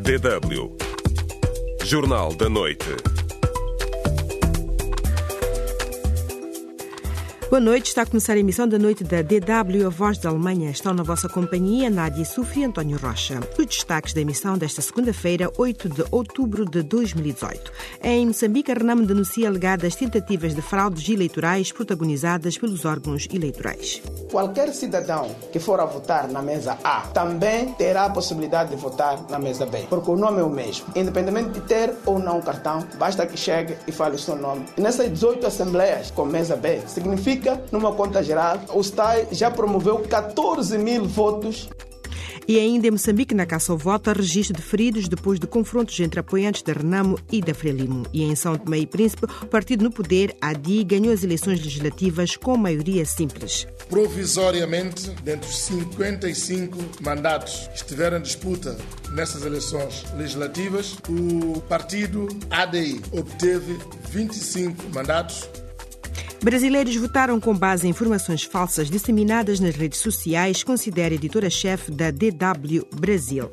DW Jornal da Noite. Boa noite, está a começar a emissão da noite da DW, a Voz da Alemanha. Estão na vossa companhia Nádia Sufri e António Rocha. Os destaques da emissão desta segunda-feira, 8 de outubro de 2018. Em Moçambique, a Renamo denuncia alegadas tentativas de fraudes eleitorais protagonizadas pelos órgãos eleitorais. Qualquer cidadão que for a votar na mesa A também terá a possibilidade de votar na mesa B, porque o nome é o mesmo. Independente de ter ou não cartão, basta que chegue e fale o seu nome. E nessas 18 assembleias com mesa B, significa, numa conta geral, o STAI já promoveu 14 mil votos. E ainda em Moçambique, na caça ao voto, há registro de feridos depois de confrontos entre apoiantes da Renamo e da Frelimo. E em São Tomé e Príncipe, o partido no poder, ADI, ganhou as eleições legislativas com maioria simples. Provisoriamente, dentre os 55 mandatos que estiveram em disputa nessas eleições legislativas, o partido ADI obteve 25 mandatos. Brasileiros votaram com base em informações falsas disseminadas nas redes sociais, considera a editora-chefe da DW Brasil.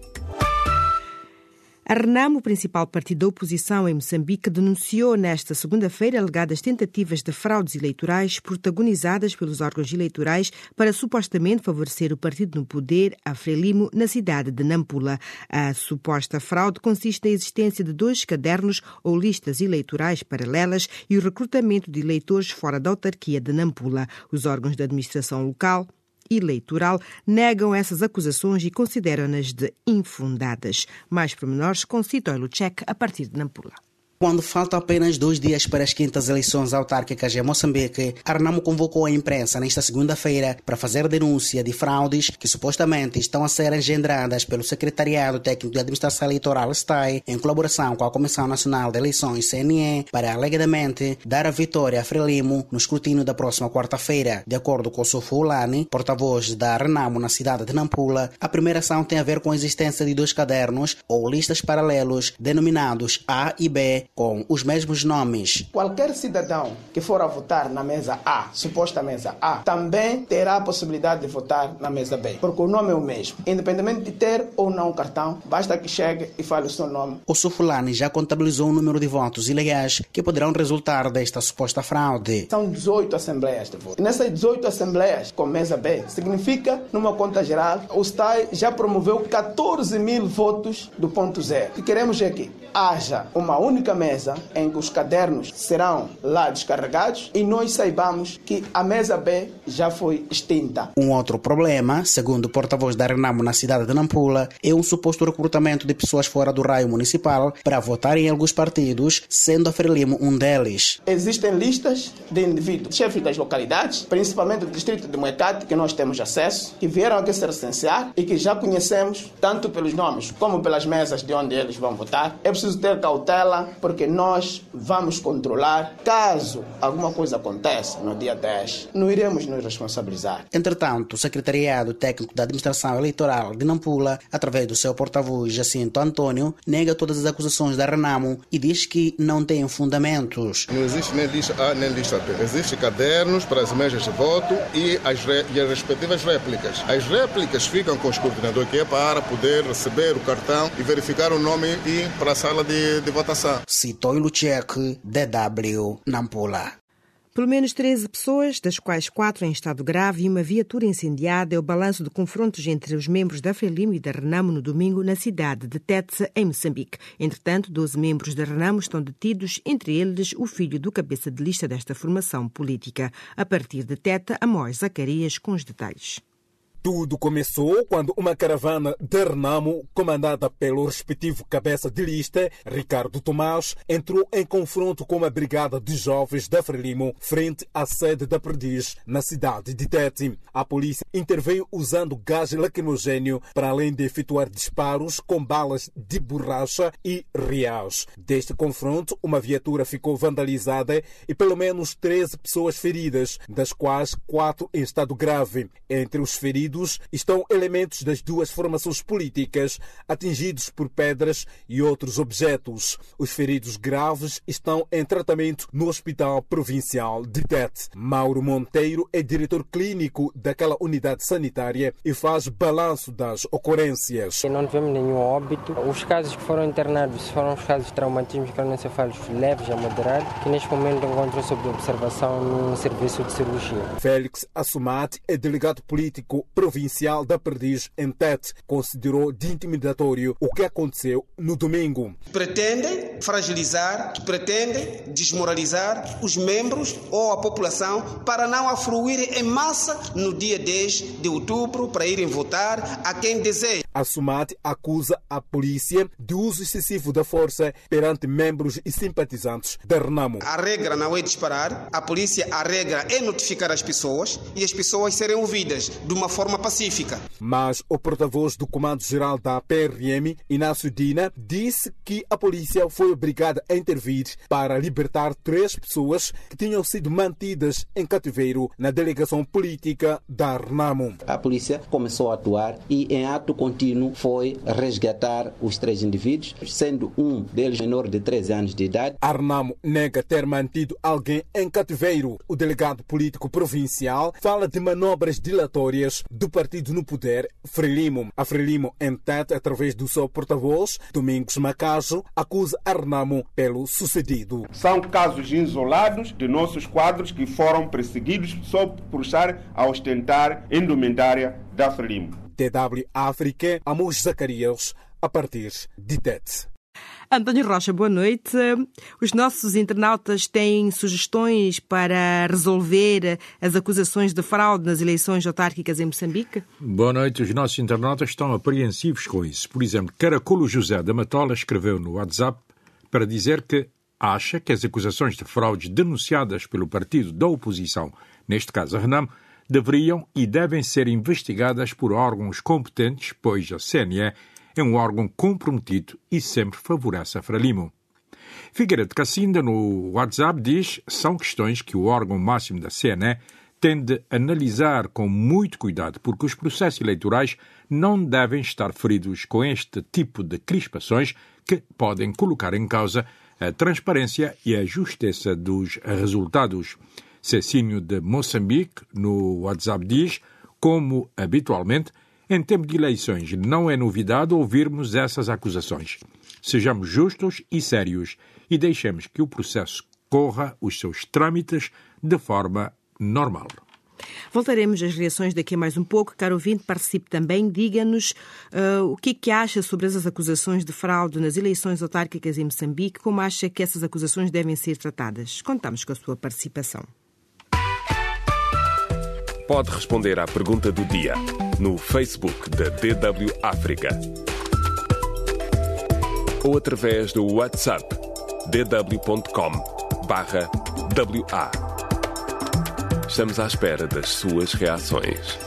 A Renamo, o principal partido da oposição em Moçambique, denunciou nesta segunda-feira alegadas tentativas de fraudes eleitorais protagonizadas pelos órgãos eleitorais para supostamente favorecer o partido no poder, a Frelimo, na cidade de Nampula. A suposta fraude consiste na existência de 2 cadernos ou listas eleitorais paralelas e o recrutamento de eleitores fora da autarquia de Nampula. Os órgãos da administração local eleitoral negam essas acusações e consideram-nas de infundadas. Mais pormenores com Cito Lucek a partir de Nampula. Quando faltam apenas 2 dias para as 5ª eleições autárquicas em Moçambique, a Renamo convocou a imprensa nesta segunda-feira para fazer denúncia de fraudes que supostamente estão a ser engendradas pelo Secretariado Técnico de Administração Eleitoral STAI, em colaboração com a Comissão Nacional de Eleições CNE, para alegadamente dar a vitória a Frelimo no escrutínio da próxima quarta-feira. De acordo com Sofu Ulani, porta-voz da Renamo na cidade de Nampula, a primeira ação tem a ver com a existência de 2 cadernos ou listas paralelos denominados A e B, com os mesmos nomes. Qualquer cidadão que for a votar na mesa A, suposta mesa A, também terá a possibilidade de votar na mesa B, porque o nome é o mesmo. Independente de ter ou não cartão, basta que chegue e fale o seu nome. O Sufulani já contabilizou o número de votos ilegais que poderão resultar desta suposta fraude. São 18 assembleias de voto. E nessas 18 assembleias com mesa B, significa, numa conta geral, o STAI já promoveu 14 mil votos do ponto zero. O que queremos é que haja uma única mesa em que os cadernos serão lá descarregados e nós saibamos que a mesa B já foi extinta. Um outro problema, segundo o porta-voz da Renamo na cidade de Nampula, é um suposto recrutamento de pessoas fora do raio municipal para votar em alguns partidos, sendo a Frelimo um deles. Existem listas de indivíduos, chefes das localidades, principalmente do distrito de Moecate, que nós temos acesso, que vieram aqui se recensear e que já conhecemos tanto pelos nomes como pelas mesas de onde eles vão votar. É preciso ter cautela, porque nós vamos controlar. Caso alguma coisa aconteça no dia 10, não iremos nos responsabilizar. Entretanto, o Secretariado Técnico da Administração Eleitoral de Nampula, através do seu porta-voz Jacinto Antônio, nega todas as acusações da Renamo e diz que não tem fundamentos. Não existe nem lista A nem lista B. Existem cadernos para as mesas de voto e as respectivas réplicas. As réplicas ficam com o escrutinador, que é para poder receber o cartão e verificar o nome e ir para a sala de votação. Cito Lucek, DW, Nampula. Pelo menos 13 pessoas, das quais 4 em estado grave e uma viatura incendiada, é o balanço de confrontos entre os membros da Frelimo e da Renamo no domingo na cidade de Tete, em Moçambique. Entretanto, 12 membros da Renamo estão detidos, entre eles o filho do cabeça de lista desta formação política. A partir de Tete, Amós Zacarias com os detalhes. Tudo começou quando uma caravana de Renamo, comandada pelo respectivo cabeça de lista, Ricardo Tomás, entrou em confronto com uma brigada de jovens da Frelimo frente à sede da Perdiz, na cidade de Tete. A polícia interveio usando gás lacrimogéneo, para além de efetuar disparos com balas de borracha e reais. Deste confronto, uma viatura ficou vandalizada e pelo menos 13 pessoas feridas, das quais 4 em estado grave. Entre os feridos feridos estão elementos das duas formações políticas, atingidos por pedras e outros objetos. Os feridos graves estão em tratamento no Hospital Provincial de Tete. Mauro Monteiro é diretor clínico daquela unidade sanitária e faz balanço das ocorrências. Não tivemos nenhum óbito. Os casos que foram internados foram os casos de traumatismos cranioencefálicos leves a moderados, que neste momento encontram sob observação no serviço de cirurgia. Félix Assumati é delegado político provincial da Perdiz em Tete. Considerou de intimidatório o que aconteceu no domingo. Pretendem fragilizar, pretendem desmoralizar os membros ou a população para não afluírem em massa no dia 10 de outubro para irem votar a quem deseja. Assumati acusa a polícia de uso excessivo da força perante membros e simpatizantes da Renamo. A regra não é disparar, a polícia, a regra é notificar as pessoas e as pessoas serem ouvidas de uma forma pacífica. Mas o porta-voz do Comando-Geral da PRM, Inácio Dina, disse que a polícia foi obrigada a intervir para libertar 3 pessoas que tinham sido mantidas em cativeiro na delegação política da Renamo. A polícia começou a atuar e em ato contínuo foi resgatar os 3 indivíduos, sendo um deles menor de 13 anos de idade. A Renamo nega ter mantido alguém em cativeiro. O delegado político provincial fala de manobras dilatórias do partido no poder, Frelimo. A Frelimo, em Tete, através do seu porta-voz, Domingos Macajo, acusa a Renamo pelo sucedido. São casos isolados de nossos quadros que foram perseguidos só por estar a ostentar indumentária da Frelimo. TW África, Amos Zacarias, a partir de Tete. António Rocha, boa noite. Os nossos internautas têm sugestões para resolver as acusações de fraude nas eleições autárquicas em Moçambique? Boa noite. Os nossos internautas estão apreensivos com isso. Por exemplo, Caracolo José da Matola escreveu no WhatsApp para dizer que acha que as acusações de fraude denunciadas pelo partido da oposição, neste caso a Renamo, deveriam e devem ser investigadas por órgãos competentes, pois a CNE é um órgão comprometido e sempre favorece a Frelimo. Figueira de Cacinda, no WhatsApp, diz que são questões que o órgão máximo da CNE tem de analisar com muito cuidado, porque os processos eleitorais não devem estar feridos com este tipo de crispações que podem colocar em causa a transparência e a justiça dos resultados. Cecínio de Moçambique, no WhatsApp, diz, como habitualmente, em tempo de eleições não é novidade ouvirmos essas acusações. Sejamos justos e sérios e deixemos que o processo corra os seus trâmites de forma normal. Voltaremos às reações daqui a mais um pouco. Caro ouvinte, participe também. Diga-nos o que acha sobre essas acusações de fraude nas eleições autárquicas em Moçambique, como acha que essas acusações devem ser tratadas. Contamos com a sua participação. Pode responder à pergunta do dia no Facebook da DW África ou através do WhatsApp dw.com/WA. Estamos à espera das suas reações.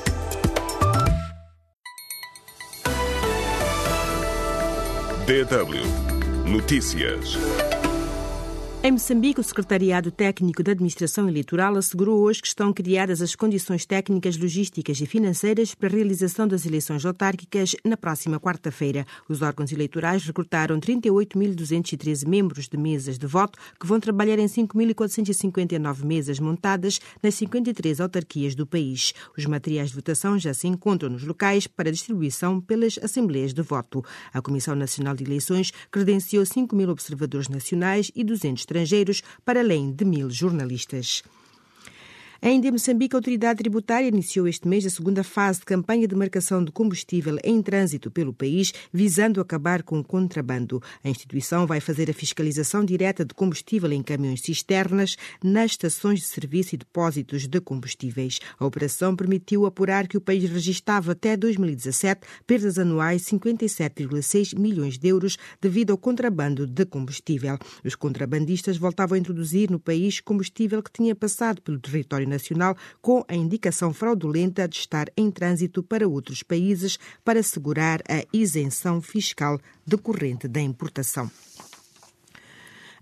DW Notícias. Em Moçambique, o Secretariado Técnico da Administração Eleitoral assegurou hoje que estão criadas as condições técnicas, logísticas e financeiras para a realização das eleições autárquicas na próxima quarta-feira. Os órgãos eleitorais recrutaram 38.213 membros de mesas de voto que vão trabalhar em 5.459 mesas montadas nas 53 autarquias do país. Os materiais de votação já se encontram nos locais para distribuição pelas assembleias de voto. A Comissão Nacional de Eleições credenciou 5.000 observadores nacionais e 200 estrangeiros, para além de 1.000 jornalistas. Ainda em Moçambique, a autoridade tributária iniciou este mês a segunda fase de campanha de marcação de combustível em trânsito pelo país, visando acabar com o contrabando. A instituição vai fazer a fiscalização direta de combustível em caminhões cisternas nas estações de serviço e depósitos de combustíveis. A operação permitiu apurar que o país registava até 2017 perdas anuais de 57,6 milhões de euros devido ao contrabando de combustível. Os contrabandistas voltavam a introduzir no país combustível que tinha passado pelo território nacional com a indicação fraudulenta de estar em trânsito para outros países para assegurar a isenção fiscal decorrente da importação.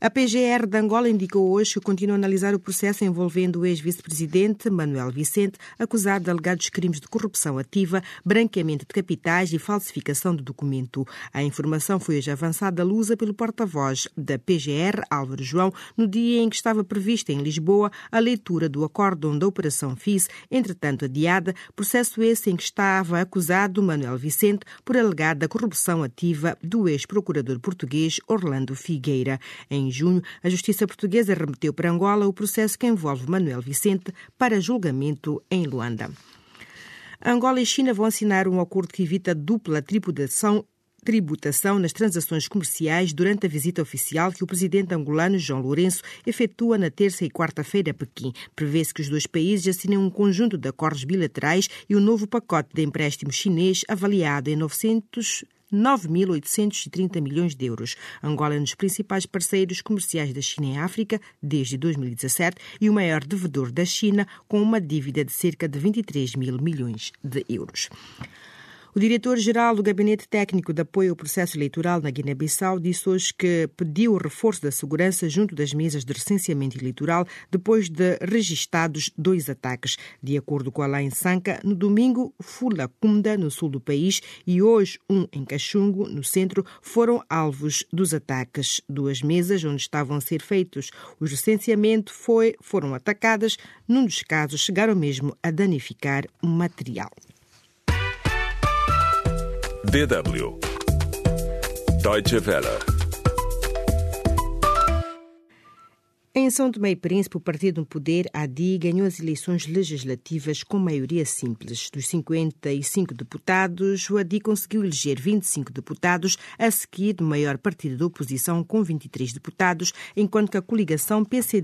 A PGR de Angola indicou hoje que continua a analisar o processo envolvendo o ex-vice-presidente Manuel Vicente, acusado de alegados crimes de corrupção ativa, branqueamento de capitais e falsificação de documento. A informação foi hoje avançada à lusa pelo porta-voz da PGR, Álvaro João, no dia em que estava prevista em Lisboa a leitura do acórdão da Operação FIS, entretanto adiada, processo esse em que estava acusado Manuel Vicente por alegada corrupção ativa do ex-procurador português Orlando Figueira. Em junho, a Justiça Portuguesa remeteu para Angola o processo que envolve Manuel Vicente para julgamento em Luanda. Angola e China vão assinar um acordo que evita dupla tributação nas transações comerciais durante a visita oficial que o presidente angolano João Lourenço efetua na terça e quarta-feira a Pequim. Prevê-se que os dois países assinem um conjunto de acordos bilaterais e um novo pacote de empréstimo chinês avaliado em 9.830 milhões de euros. Angola é um dos principais parceiros comerciais da China em África desde 2017 e o maior devedor da China, com uma dívida de cerca de 23 mil milhões de euros. O diretor-geral do Gabinete Técnico de Apoio ao Processo Eleitoral na Guiné-Bissau disse hoje que pediu o reforço da segurança junto das mesas de recenseamento eleitoral depois de registados 2 ataques. De acordo com Alain Sanka, no domingo, Fula Kunda, no sul do país, e hoje em Cachungo, no centro, foram alvos dos ataques. 2 mesas onde estavam a ser feitos o recenseamento foram atacadas. Num dos casos, chegaram mesmo a danificar material. DW Deutsche Welle. Em São Tomé e Príncipe, o partido no poder, ADI, ganhou as eleições legislativas com maioria simples. Dos 55 deputados, o ADI conseguiu eleger 25 deputados, a seguir do maior partido da oposição, com 23 deputados, enquanto que a coligação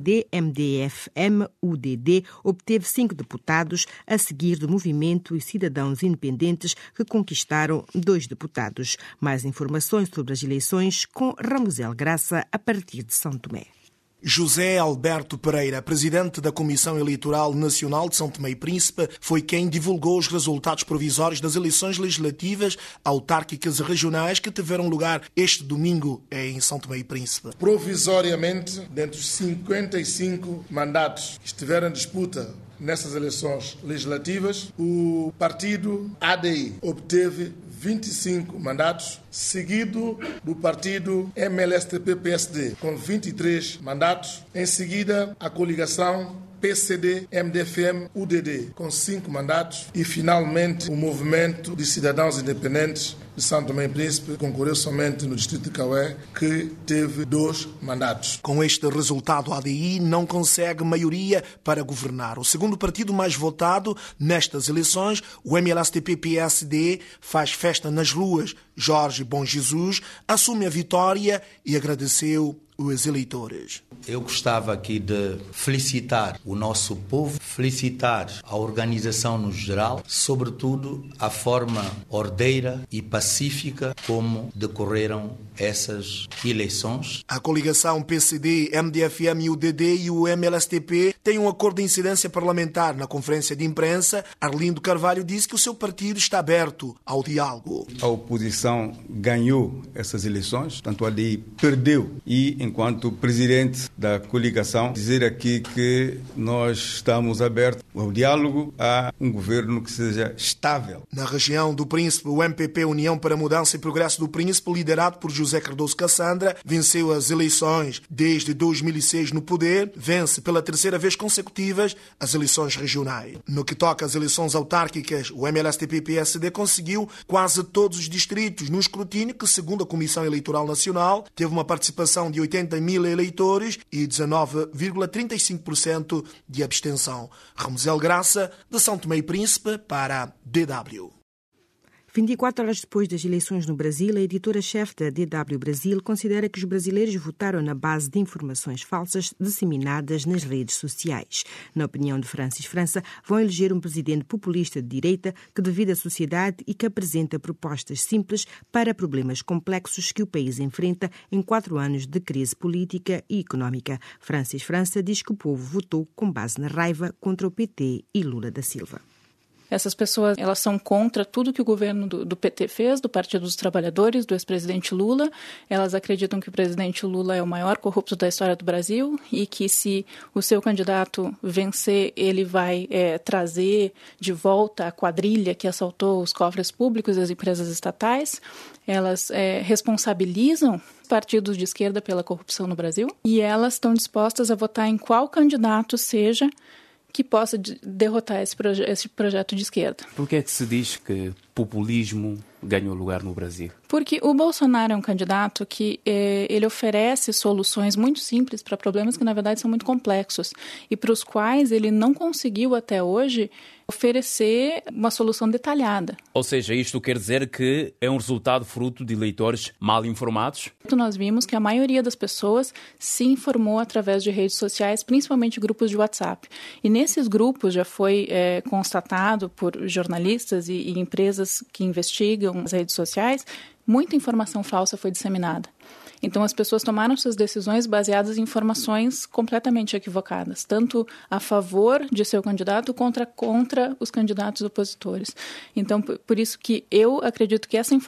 PCD-MDF-MUDD obteve 5 deputados, a seguir do Movimento e Cidadãos Independentes, que conquistaram 2 deputados. Mais informações sobre as eleições com Ramusel Graça, a partir de São Tomé. José Alberto Pereira, presidente da Comissão Eleitoral Nacional de São Tomé e Príncipe, foi quem divulgou os resultados provisórios das eleições legislativas, autárquicas e regionais que tiveram lugar este domingo em São Tomé e Príncipe. Provisoriamente, dentre os 55 mandatos que estiveram em disputa nessas eleições legislativas, o partido ADI obteve 25 mandatos, seguido do partido MLSTP-PSD, com 23 mandatos. Em seguida, a coligação PCD-MDFM-UDD, com 5 mandatos. E, finalmente, o Movimento de Cidadãos Independentes de São Tomé e Príncipe concorreu somente no distrito de Caué, que teve 2 mandatos. Com este resultado, a ADI não consegue maioria para governar. O segundo partido mais votado nestas eleições, o MLSTP-PSD, faz festa nas ruas. Jorge Bom Jesus assume a vitória e agradeceu os eleitores. Eu gostava aqui de felicitar o nosso povo, felicitar a organização no geral, sobretudo a forma ordeira e pacífica como decorreram essas eleições. A coligação PCD, MDFM, UDD e o MLSTP têm um acordo de incidência parlamentar. Na conferência de imprensa, Arlindo Carvalho disse que o seu partido está aberto ao diálogo. A oposição ganhou essas eleições, tanto a ADI perdeu. E, enquanto presidente da coligação, dizer aqui que nós estamos abertos ao diálogo, a um governo que seja estável. Na região do Príncipe, o MPP, União para a Mudança e Progresso do Príncipe, liderado por José Cardoso Cassandra, venceu as eleições desde 2006 no poder, vence pela 3ª vez consecutivas as eleições regionais. No que toca às eleições autárquicas, o MLSTP-PSD conseguiu quase todos os distritos no escrutínio que, segundo a Comissão Eleitoral Nacional, teve uma participação de 80 mil eleitores e 19,35% de abstenção. Ramusel Graça, de São Tomé e Príncipe, para a DW. 24 horas depois das eleições no Brasil, a editora-chefe da DW Brasil considera que os brasileiros votaram na base de informações falsas disseminadas nas redes sociais. Na opinião de Francis França, vão eleger um presidente populista de direita que divide a sociedade e que apresenta propostas simples para problemas complexos que o país enfrenta em 4 anos de crise política e económica. Francis França diz que o povo votou com base na raiva contra o PT e Lula da Silva. Essas pessoas, elas são contra tudo que o governo do PT fez, do Partido dos Trabalhadores, do ex-presidente Lula. Elas acreditam que o presidente Lula é o maior corrupto da história do Brasil e que se o seu candidato vencer, ele vai trazer de volta a quadrilha que assaltou os cofres públicos e as empresas estatais. Elas responsabilizam partidos de esquerda pela corrupção no Brasil e elas estão dispostas a votar em qual candidato seja que possa derrotar esse projeto de esquerda. Por que é que se diz que populismo ganhou lugar no Brasil? Porque o Bolsonaro é um candidato que ele oferece soluções muito simples para problemas que, na verdade, são muito complexos e para os quais ele não conseguiu até hoje oferecer uma solução detalhada. Ou seja, isto quer dizer que é um resultado fruto de eleitores mal informados? Nós vimos que a maioria das pessoas se informou através de redes sociais, principalmente grupos de WhatsApp. E nesses grupos já foi constatado por jornalistas e empresas que investigam as redes sociais, muita informação falsa foi disseminada. Então, as pessoas tomaram suas decisões baseadas em informações completamente equivocadas, tanto a favor de seu candidato contra os candidatos opositores. Então, por isso que eu acredito que essa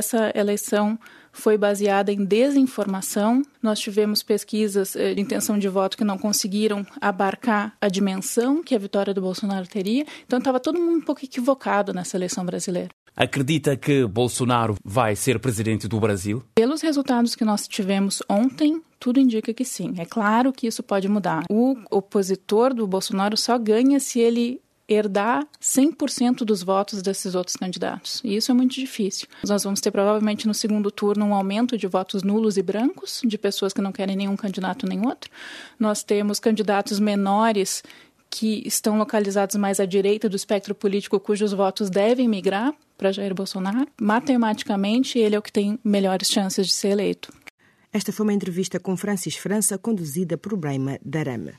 eleição foi baseada em desinformação. Nós tivemos pesquisas de intenção de voto que não conseguiram abarcar a dimensão que a vitória do Bolsonaro teria. Então, estava todo mundo um pouco equivocado nessa eleição brasileira. Acredita que Bolsonaro vai ser presidente do Brasil? Pelos resultados que nós tivemos ontem, tudo indica que sim. É claro que isso pode mudar. O opositor do Bolsonaro só ganha se ele herdar 100% dos votos desses outros candidatos. E isso é muito difícil. Nós vamos ter provavelmente no segundo turno um aumento de votos nulos e brancos, de pessoas que não querem nenhum candidato nem outro. Nós temos candidatos menores que estão localizados mais à direita do espectro político, cujos votos devem migrar para Jair Bolsonaro. Matematicamente, ele é o que tem melhores chances de ser eleito. Esta foi uma entrevista com Francis França, conduzida por Braima Darame.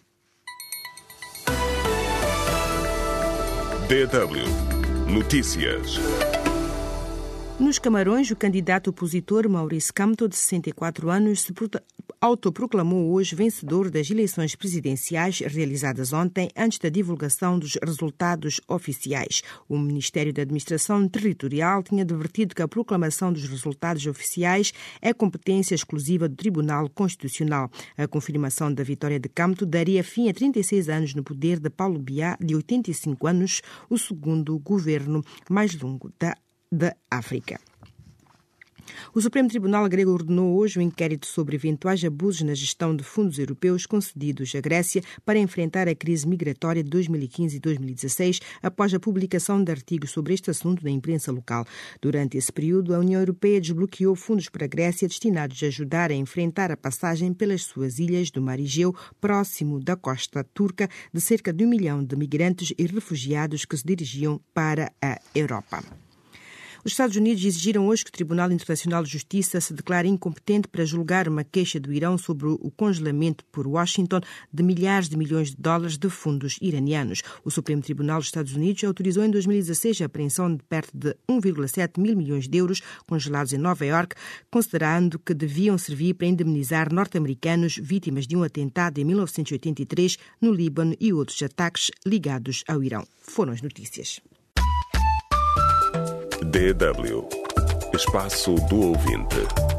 DW Notícias. Nos Camarões, o candidato opositor Maurice Kamto, de 64 anos, se autoproclamou hoje vencedor das eleições presidenciais realizadas ontem, antes da divulgação dos resultados oficiais. O Ministério da Administração Territorial tinha advertido que a proclamação dos resultados oficiais é competência exclusiva do Tribunal Constitucional. A confirmação da vitória de Kamto daria fim a 36 anos no poder de Paulo Biá, de 85 anos, o segundo governo mais longo da África. O Supremo Tribunal grego ordenou hoje um inquérito sobre eventuais abusos na gestão de fundos europeus concedidos à Grécia para enfrentar a crise migratória de 2015 e 2016, após a publicação de artigos sobre este assunto na imprensa local. Durante esse período, a União Europeia desbloqueou fundos para a Grécia destinados a ajudar a enfrentar a passagem pelas suas ilhas do Mar Egeu, próximo da costa turca, de cerca de 1 milhão de migrantes e refugiados que se dirigiam para a Europa. Os Estados Unidos exigiram hoje que o Tribunal Internacional de Justiça se declare incompetente para julgar uma queixa do Irão sobre o congelamento por Washington de milhares de milhões de dólares de fundos iranianos. O Supremo Tribunal dos Estados Unidos autorizou em 2016 a apreensão de perto de 1,7 mil milhões de euros congelados em Nova Iorque, considerando que deviam servir para indemnizar norte-americanos vítimas de um atentado em 1983 no Líbano e outros ataques ligados ao Irão. Foram as notícias. DW Espaço do Ouvinte.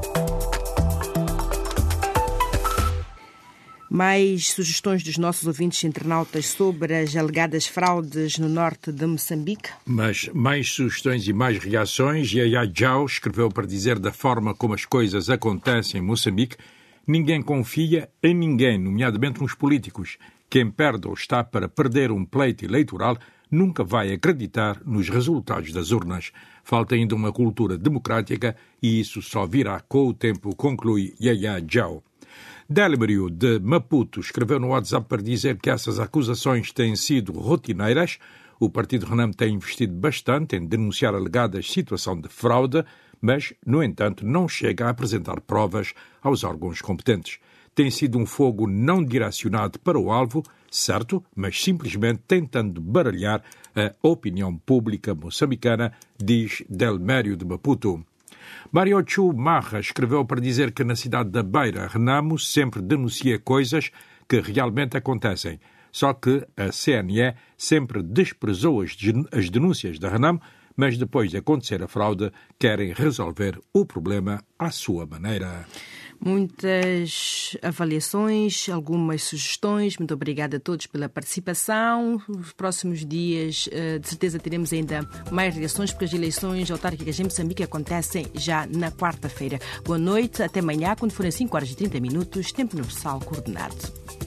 Mais sugestões dos nossos ouvintes internautas sobre as alegadas fraudes no norte de Moçambique? Mas mais sugestões e mais reações. Yaya Jau escreveu para dizer da forma como as coisas acontecem em Moçambique. Ninguém confia em ninguém, nomeadamente nos políticos. Quem perde ou está para perder um pleito eleitoral nunca vai acreditar nos resultados das urnas. Falta ainda uma cultura democrática e isso só virá com o tempo, conclui Yaya Jau. Délibrio, de Maputo, escreveu no WhatsApp para dizer que essas acusações têm sido rotineiras. O Partido Renam tem investido bastante em denunciar a alegada situação de fraude, mas, no entanto, não chega a apresentar provas aos órgãos competentes. Tem sido um fogo não direcionado para o alvo, certo, mas simplesmente tentando baralhar a opinião pública moçambicana, diz Delmério de Maputo. Mariochu Marra escreveu para dizer que na cidade da Beira, Renamo sempre denuncia coisas que realmente acontecem. Só que a CNE sempre desprezou as denúncias da Renamo, mas depois de acontecer a fraude, querem resolver o problema à sua maneira. Muitas avaliações, algumas sugestões. Muito obrigada a todos pela participação. Nos próximos dias, de certeza, teremos ainda mais reações, porque as eleições autárquicas em Moçambique acontecem já na quarta-feira. Boa noite, até amanhã, quando forem 5h30, tempo universal coordenado.